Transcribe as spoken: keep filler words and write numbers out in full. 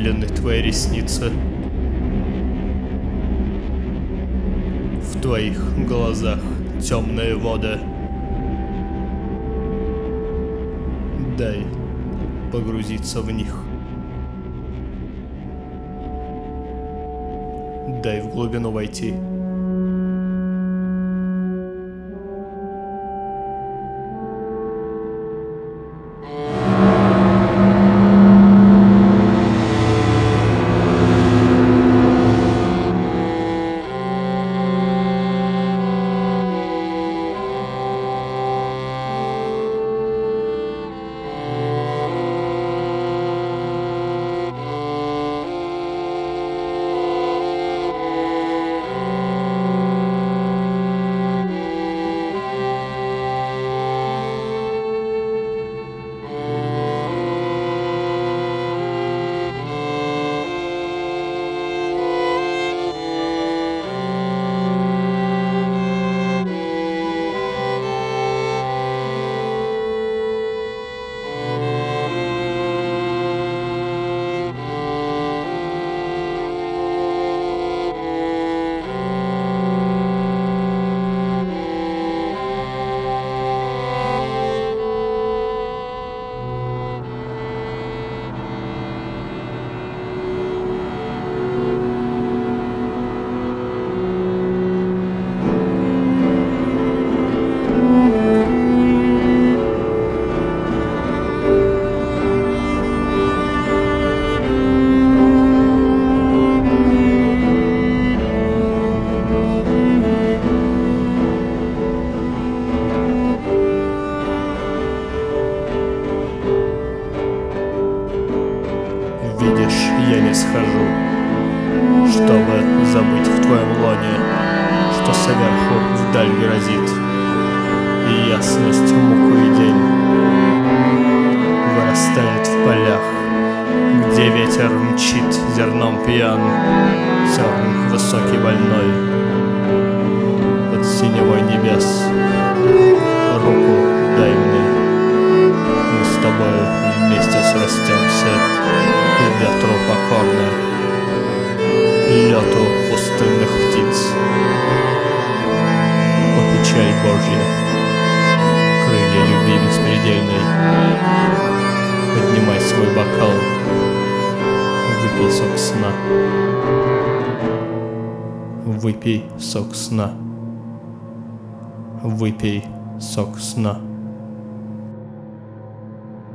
длинны твои ресницы. В твоих глазах темные воды. Дай погрузиться в них. Дай в глубину войти. Видишь, я не схожу, чтобы забыть в твоем лоне, что сверху вдаль грозит, и ясность мукой день вырастает в полях, где ветер мчит зерном пьян, терн высокий больной под синевой небес. Руку дай мне, мы с тобой вместе срастемся ветру покорны, лету пустынных птиц. О, печаль Божья, крылья любви беспредельной, поднимай свой бокал, выпей сок сна, выпей сок сна, выпей сок сна.